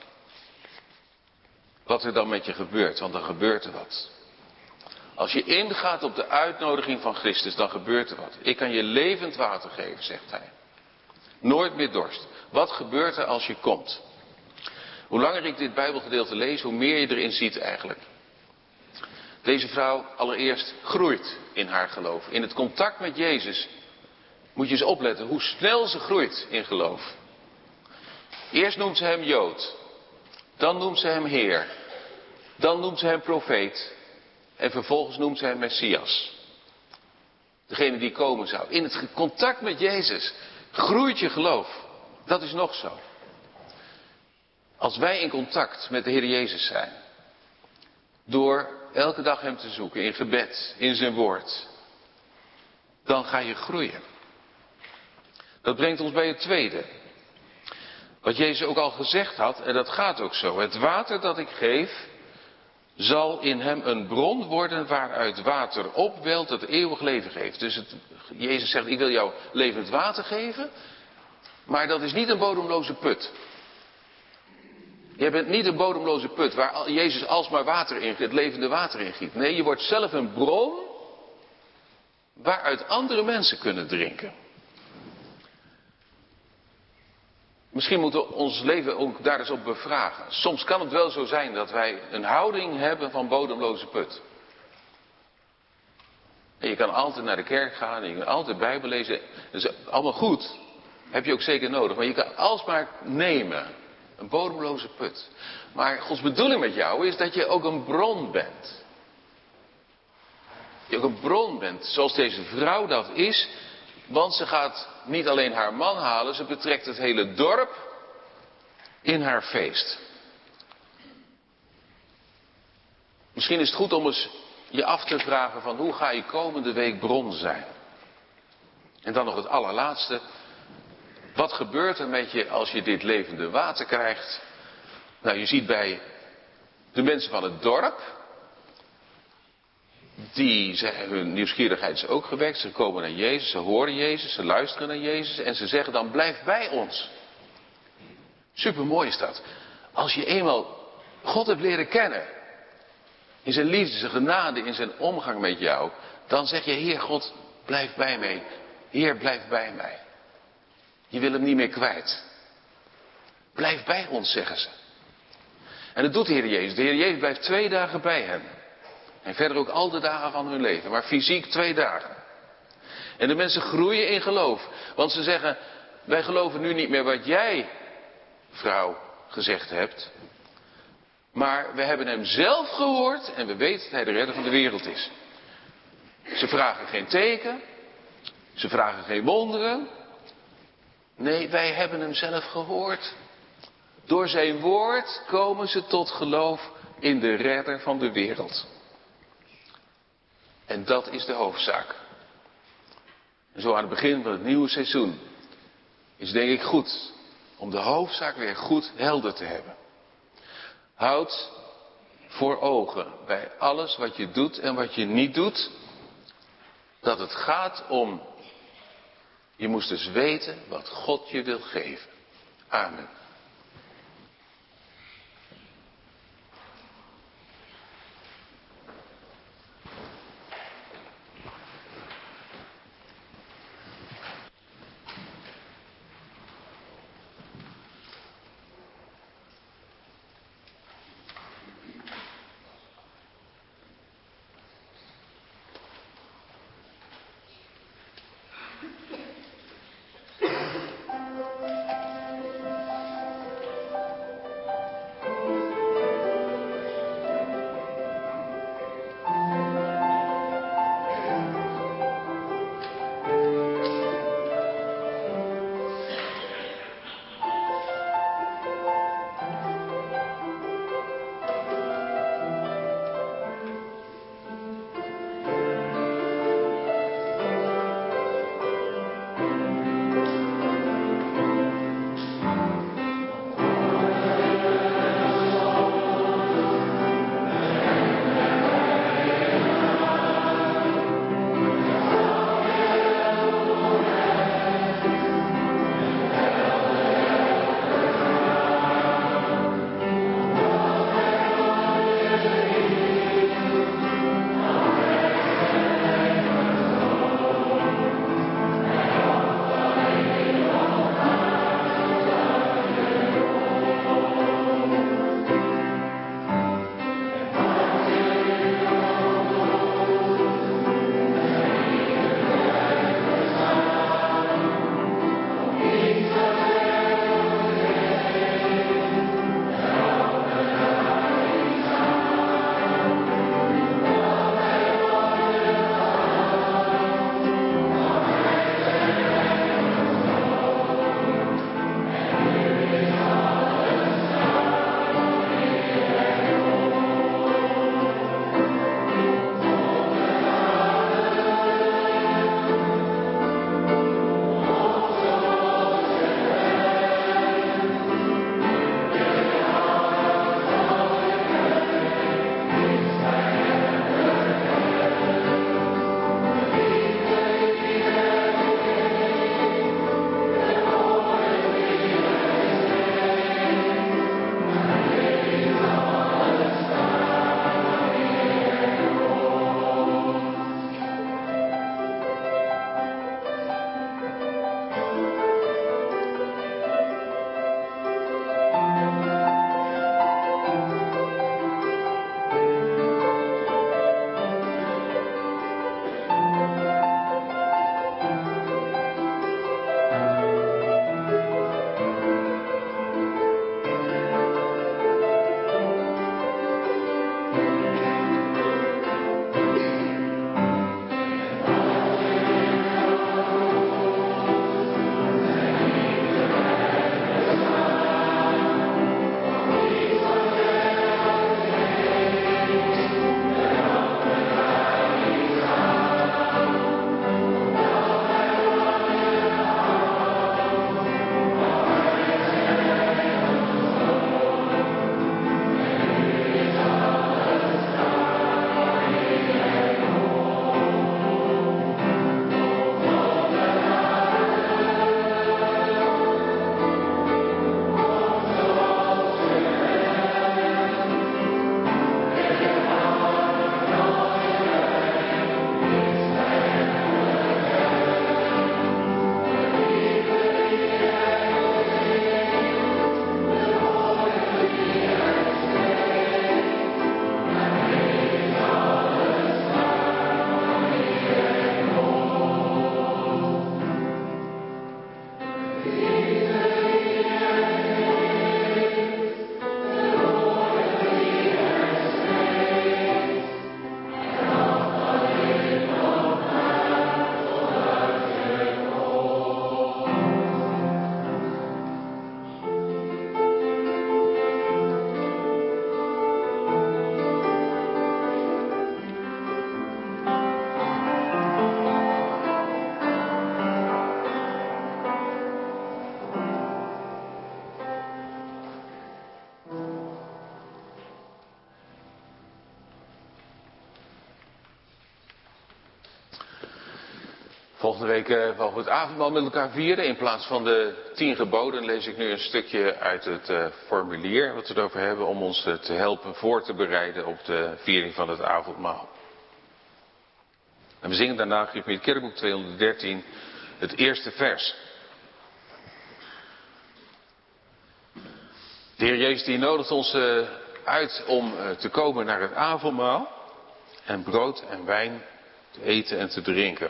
Wat er dan met je gebeurt, want dan gebeurt er wat. Als je ingaat op de uitnodiging van Christus, dan gebeurt er wat. Ik kan je levend water geven, zegt hij. Nooit meer dorst. Wat gebeurt er als je komt? Hoe langer ik dit Bijbelgedeelte lees, hoe meer je erin ziet eigenlijk. Deze vrouw allereerst groeit in haar geloof. In het contact met Jezus moet je eens opletten hoe snel ze groeit in geloof. Eerst noemt ze hem Jood. Dan noemt ze hem Heer. Dan noemt ze hem profeet. En vervolgens noemt ze hem Messias. Degene die komen zou. In het contact met Jezus groeit je geloof. Dat is nog zo. Als wij in contact met de Heer Jezus zijn. Door elke dag hem te zoeken in gebed, in zijn woord. Dan ga je groeien. Dat brengt ons bij het tweede. Wat Jezus ook al gezegd had, en dat gaat ook zo. Het water dat ik geef, zal in hem een bron worden waaruit water opwelt dat eeuwig leven geeft. Dus Jezus zegt, ik wil jou levend water geven, maar dat is niet een bodemloze put. Je bent niet een bodemloze put waar Jezus alsmaar water in, het levende water in giet. Nee, je wordt zelf een bron waaruit andere mensen kunnen drinken. Misschien moeten we ons leven ook daar eens op bevragen. Soms kan het wel zo zijn dat wij een houding hebben van bodemloze put. En je kan altijd naar de kerk gaan, en je kan altijd Bijbel lezen. Dat is allemaal goed. Heb je ook zeker nodig. Maar je kan alsmaar nemen. Een bodemloze put. Maar Gods bedoeling met jou is dat je ook een bron bent. Je ook een bron bent, zoals deze vrouw dat is. Want ze gaat niet alleen haar man halen, ze betrekt het hele dorp in haar feest. Misschien is het goed om eens je af te vragen van hoe ga je komende week bron zijn? En dan nog het allerlaatste. Wat gebeurt er met je als je dit levende water krijgt? Nou, je ziet bij de mensen van het dorp, die zeggen, hun nieuwsgierigheid is ook gewekt. Ze komen naar Jezus, ze horen Jezus, ze luisteren naar Jezus en ze zeggen dan blijf bij ons. Supermooi is dat. Als je eenmaal God hebt leren kennen, in zijn liefde, zijn genade, in zijn omgang met jou, dan zeg je, Heer God, blijf bij mij. Heer, blijf bij mij. Je wil hem niet meer kwijt. Blijf bij ons, zeggen ze. En dat doet de Heer Jezus. De Heer Jezus blijft 2 dagen bij hen. En verder ook al de dagen van hun leven. Maar fysiek 2 dagen. En de mensen groeien in geloof. Want ze zeggen, wij geloven nu niet meer wat jij, vrouw, gezegd hebt. Maar we hebben hem zelf gehoord en we weten dat hij de redder van de wereld is. Ze vragen geen teken. Ze vragen geen wonderen. Nee, wij hebben hem zelf gehoord. Door zijn woord komen ze tot geloof in de redder van de wereld. En dat is de hoofdzaak. En zo aan het begin van het nieuwe seizoen is denk ik goed om de hoofdzaak weer goed helder te hebben. Houd voor ogen bij alles wat je doet en wat je niet doet, dat het gaat om, je moest dus weten wat God je wil geven. Amen. Volgende week mogen we het avondmaal met elkaar vieren. In plaats van de 10 geboden lees ik nu een stukje uit het formulier wat we erover hebben om ons te helpen voor te bereiden op de viering van het avondmaal. En we zingen daarna, geef me het kerkboek 213, het eerste vers. De Heer Jezus die nodigt ons uit om te komen naar het avondmaal en brood en wijn te eten en te drinken.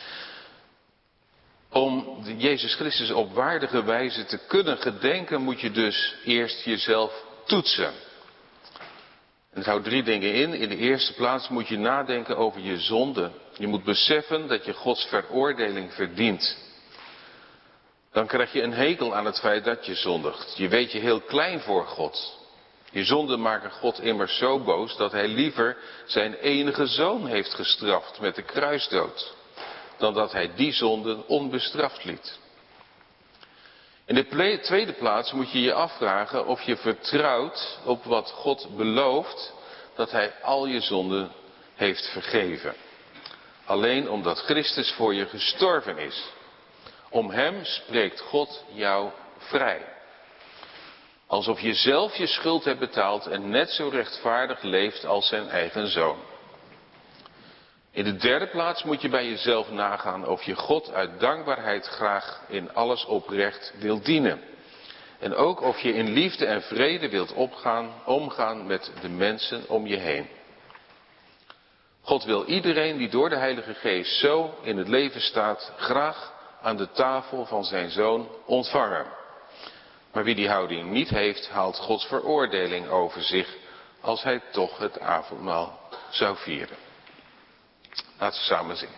Om Jezus Christus op waardige wijze te kunnen gedenken moet je dus eerst jezelf toetsen. En het houdt 3 dingen in. In de eerste plaats moet je nadenken over je zonde. Je moet beseffen dat je Gods veroordeling verdient. Dan krijg je een hekel aan het feit dat je zondigt. Je weet je heel klein voor God. Je zonden maken God immers zo boos dat hij liever zijn enige zoon heeft gestraft met de kruisdood, dan dat hij die zonden onbestraft liet. In de tweede plaats moet je je afvragen of je vertrouwt op wat God belooft, dat hij al je zonden heeft vergeven. Alleen omdat Christus voor je gestorven is. Om hem spreekt God jou vrij. Alsof je zelf je schuld hebt betaald en net zo rechtvaardig leeft als zijn eigen zoon. In de derde plaats moet je bij jezelf nagaan of je God uit dankbaarheid graag in alles oprecht wilt dienen. En ook of je in liefde en vrede wilt omgaan met de mensen om je heen. God wil iedereen die door de Heilige Geest zo in het leven staat, graag aan de tafel van zijn Zoon ontvangen. Maar wie die houding niet heeft, haalt Gods veroordeling over zich als hij toch het avondmaal zou vieren. Laten we samen zingen.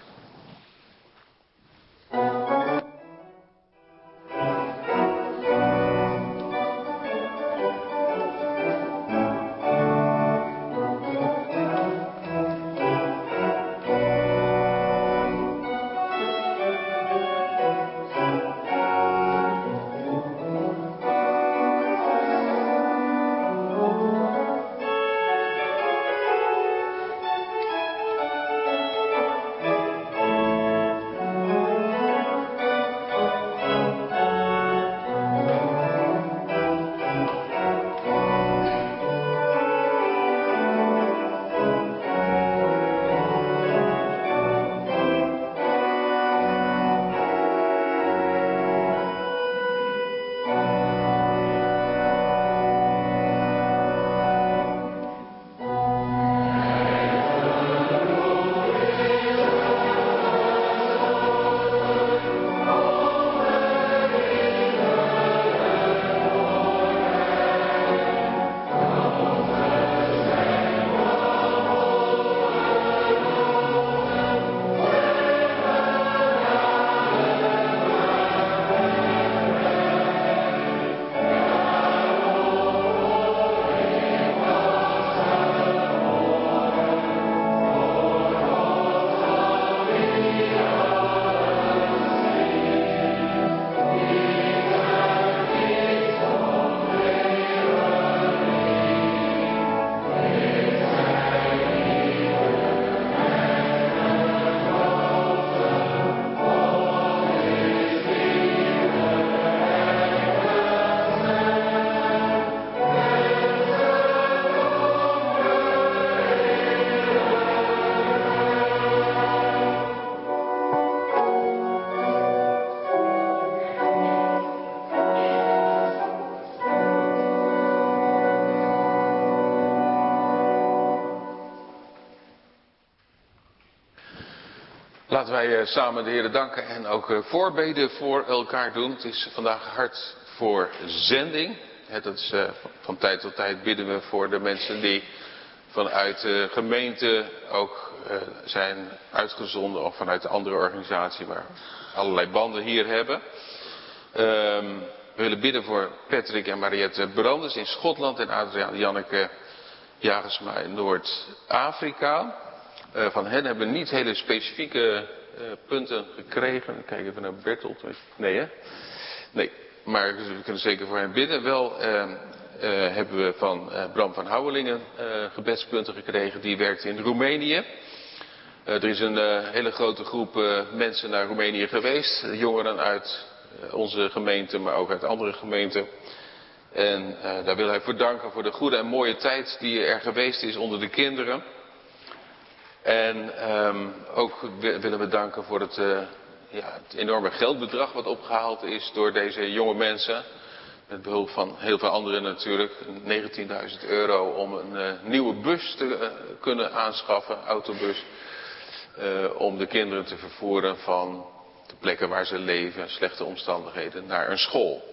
Laten wij samen de Heer danken en ook voorbeden voor elkaar doen. Het is vandaag hart voor zending. Dat is, van tijd tot tijd bidden we voor de mensen die vanuit de gemeente ook zijn uitgezonden of vanuit de andere organisatie waar allerlei banden hier hebben. We willen bidden voor Patrick en Mariette Brandes in Schotland en Adriaan Janneke Jagersma in Noord-Afrika. Van hen hebben we niet hele specifieke punten gekregen. Ik kijk even naar Bertolt. Nee hè? Nee, maar we kunnen zeker voor hen bidden. Wel hebben we van Bram van Houwelingen gebedspunten gekregen. Die werkt in Roemenië. Er is een hele grote groep mensen naar Roemenië geweest. Jongeren uit onze gemeente, maar ook uit andere gemeenten. En daar wil hij voor danken voor de goede en mooie tijd die er geweest is onder de kinderen. En ook willen we danken voor het enorme geldbedrag wat opgehaald is door deze jonge mensen. Met behulp van heel veel anderen natuurlijk. 19.000 euro om een nieuwe bus te kunnen aanschaffen, autobus. Om de kinderen te vervoeren van de plekken waar ze leven, slechte omstandigheden, naar een school.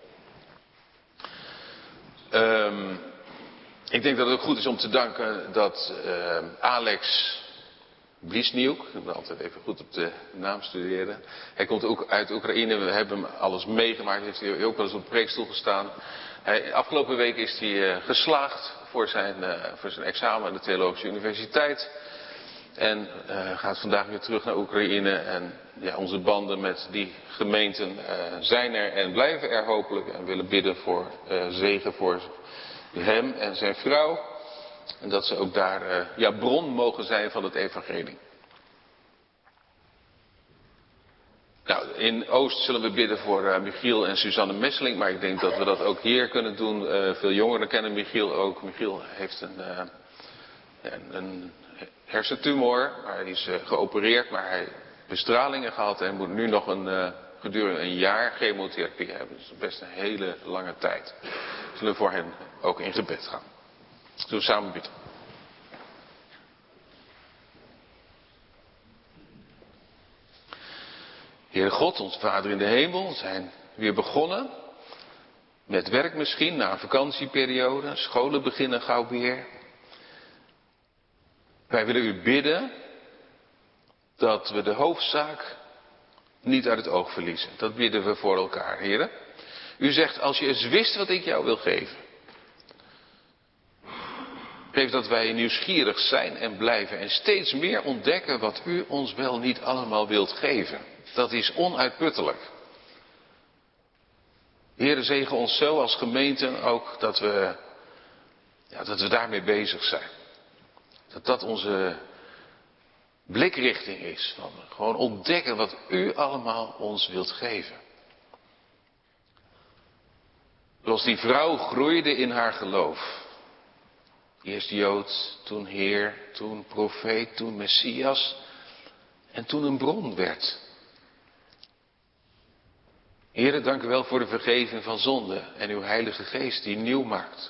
Ik denk dat het ook goed is om te danken dat Alex Blisniuk, ik moet altijd even goed op de naam studeren. Hij komt ook uit Oekraïne, we hebben hem alles meegemaakt, heeft hij ook wel eens op de preekstoel gestaan. Afgelopen week is hij geslaagd voor zijn examen aan de Theologische Universiteit. En gaat vandaag weer terug naar Oekraïne. En ja, onze banden met die gemeenten zijn er en blijven er hopelijk. En willen bidden voor zegen voor hem en zijn vrouw. En dat ze ook daar bron mogen zijn van het evangelie. Nou, in Oost zullen we bidden voor Michiel en Suzanne Messeling. Maar ik denk dat we dat ook hier kunnen doen. Veel jongeren kennen Michiel ook. Michiel heeft een hersentumor. Maar hij is geopereerd. Maar hij heeft bestralingen gehad. En moet nu nog gedurende een jaar chemotherapie hebben. Dus best een hele lange tijd. Zullen we voor hen ook in gebed gaan. Zullen we samen bidden. Heere God, onze Vader in de hemel, we zijn weer begonnen. Met werk misschien, na een vakantieperiode. Scholen beginnen gauw weer. Wij willen u bidden dat we de hoofdzaak niet uit het oog verliezen. Dat bidden we voor elkaar, Heere. U zegt, als je eens wist wat ik jou wil geven. Geef dat wij nieuwsgierig zijn en blijven en steeds meer ontdekken wat u ons wel niet allemaal wilt geven. Dat is onuitputtelijk. Heere, zegen ons zo als gemeente ook dat we daarmee bezig zijn. Dat onze blikrichting is. Van gewoon ontdekken wat u allemaal ons wilt geven. Zoals die vrouw groeide in haar geloof. Eerst Jood, toen Heer, toen profeet, toen Messias. En toen een bron werd. Heere, dank u wel voor de vergeving van zonde en uw Heilige Geest die nieuw maakt.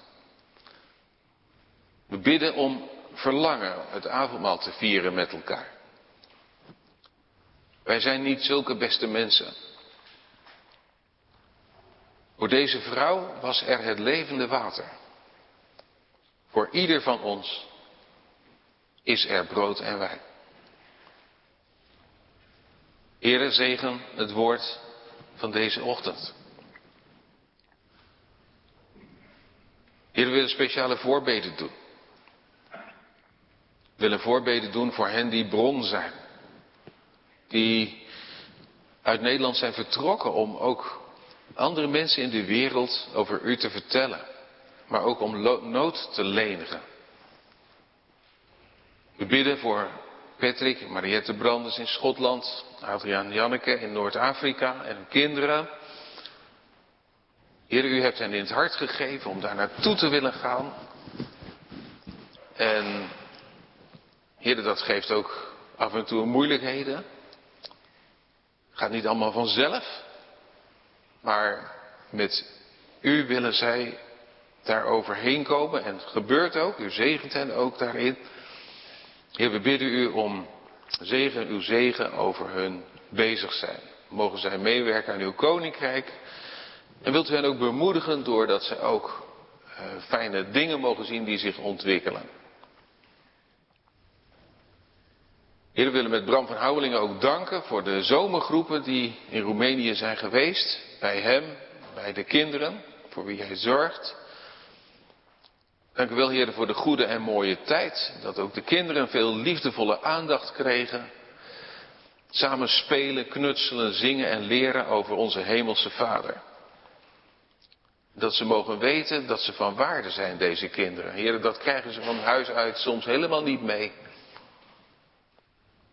We bidden om verlangen het avondmaal te vieren met elkaar. Wij zijn niet zulke beste mensen. Voor deze vrouw was er het levende water. Voor ieder van ons is er brood en wijn. Heere, zegen het woord van deze ochtend. Heer, we willen speciale voorbeden doen. We willen voorbeden doen voor hen die bron zijn. Die uit Nederland zijn vertrokken om ook andere mensen in de wereld over u te vertellen. Maar ook om nood te lenigen. We bidden voor Patrick en Mariette Brandes in Schotland. Adriaan Janneke in Noord-Afrika en hun kinderen. Heer, u hebt hen in het hart gegeven om daar naartoe te willen gaan. En Heer, dat geeft ook af en toe moeilijkheden. Gaat niet allemaal vanzelf. Maar met u willen zij daar overheen komen. En het gebeurt ook. U zegent hen ook daarin. Heer, we bidden u om uw zegen over hun bezig zijn. Mogen zij meewerken aan uw koninkrijk. En wilt u hen ook bemoedigen doordat ze ook fijne dingen mogen zien die zich ontwikkelen. Heer, we willen met Bram van Houwelingen ook danken voor de zomergroepen die in Roemenië zijn geweest. Bij hem, bij de kinderen, voor wie hij zorgt. Dank u wel, Heer, voor de goede en mooie tijd. Dat ook de kinderen veel liefdevolle aandacht kregen. Samen spelen, knutselen, zingen en leren over onze hemelse Vader. Dat ze mogen weten dat ze van waarde zijn, deze kinderen. Heer, dat krijgen ze van huis uit soms helemaal niet mee.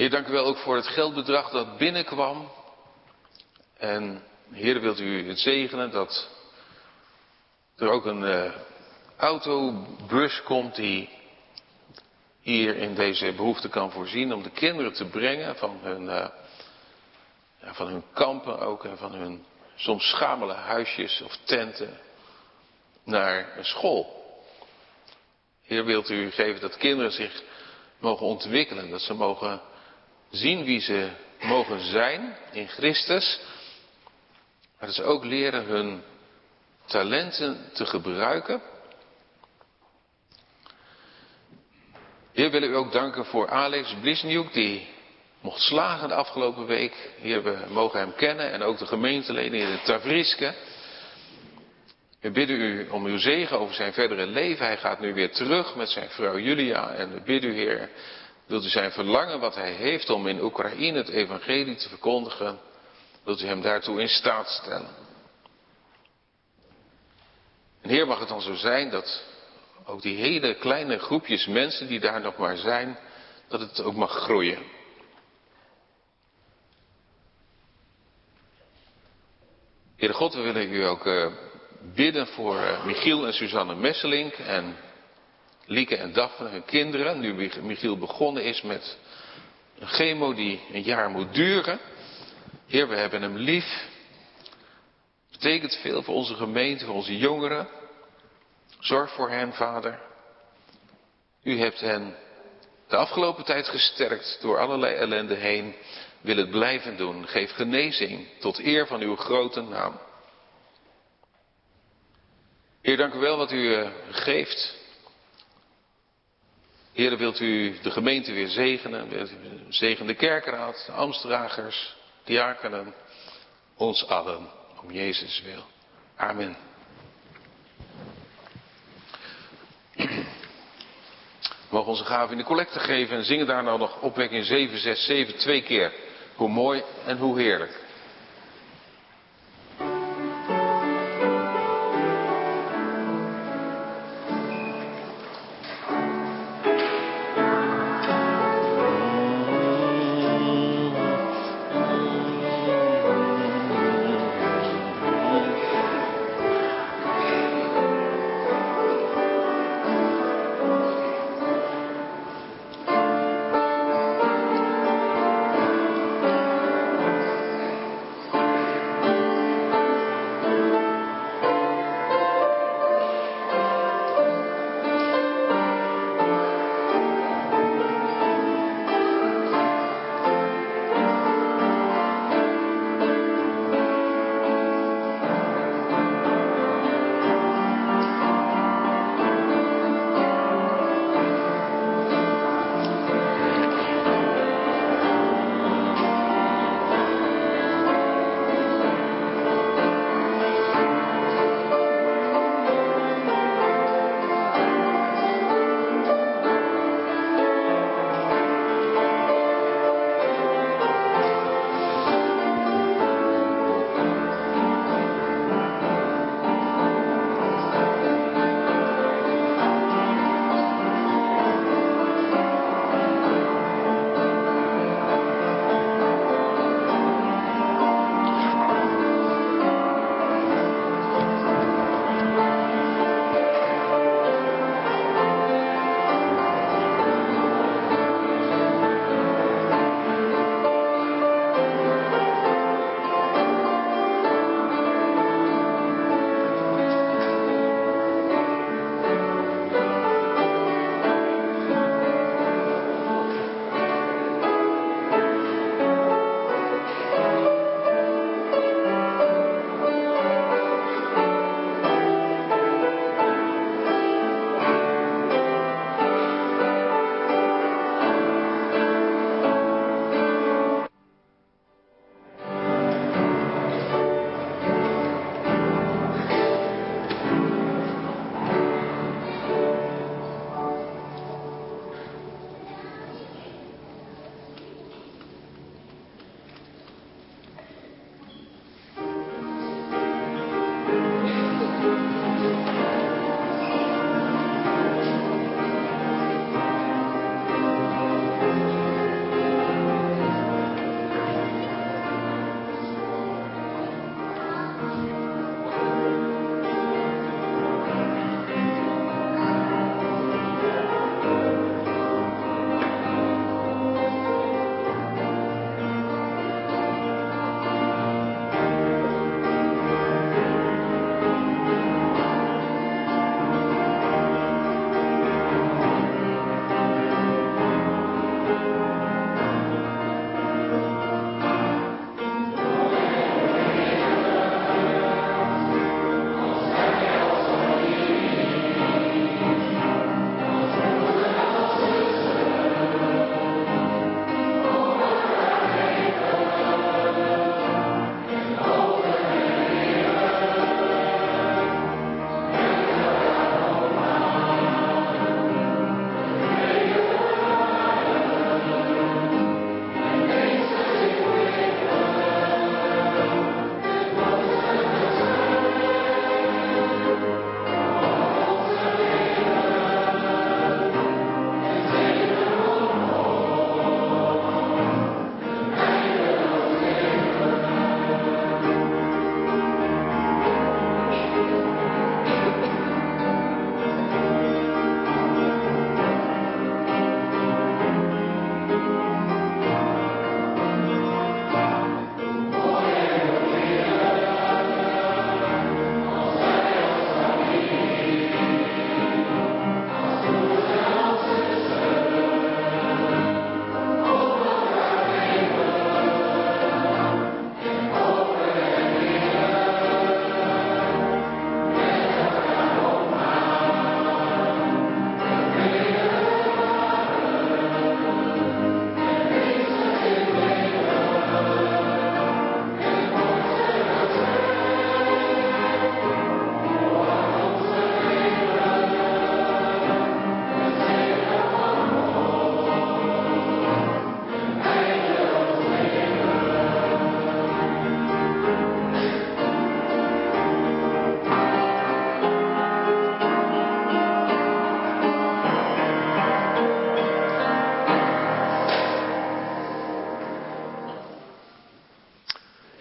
Heer, dank u wel ook voor het geldbedrag dat binnenkwam. En Heer, wilt u het zegenen dat er ook een autobus komt die hier in deze behoefte kan voorzien om de kinderen te brengen van hun kampen ook en van hun soms schamele huisjes of tenten naar een school. Heer, wilt u geven dat kinderen zich mogen ontwikkelen, dat ze mogen zien wie ze mogen zijn in Christus, maar dat ze ook leren hun talenten te gebruiken. Heer, willen u ook danken voor Alex Blisniuk, die mocht slagen de afgelopen week. Heer, we mogen hem kennen en ook de gemeenteleden in het Tavriske. We bidden u om uw zegen over zijn verdere leven. Hij gaat nu weer terug met zijn vrouw Julia. En we bidden u, Heer, wilt u zijn verlangen wat hij heeft om in Oekraïne het evangelie te verkondigen, wilt u hem daartoe in staat stellen. En Heer, mag het dan zo zijn dat ook die hele kleine groepjes mensen die daar nog maar zijn, dat het ook mag groeien. Heere God, we willen u ook bidden voor Michiel en Suzanne Messelink en Lieke en Daphne, hun kinderen. Nu Michiel begonnen is met een chemo die een jaar moet duren. Heer, we hebben hem lief. Het betekent veel voor onze gemeente, voor onze jongeren. Zorg voor hen, Vader. U hebt hen de afgelopen tijd gesterkt door allerlei ellende heen. Wil het blijven doen. Geef genezing tot eer van uw grote naam. Heer, dank u wel wat u geeft. Heer, wilt u de gemeente weer zegenen. Zegen de kerkraad, de ambtsdragers, diakenen, ons allen. Om Jezus wil. Amen. We mogen onze gave in de collecte geven en zingen daar nou nog opwekking 767 2 keer. Hoe mooi en hoe heerlijk.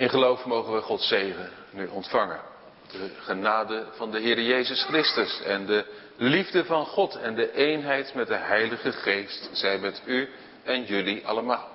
In geloof mogen we Gods zegen nu ontvangen. De genade van de Heer Jezus Christus en de liefde van God en de eenheid met de Heilige Geest zij met u en jullie allemaal.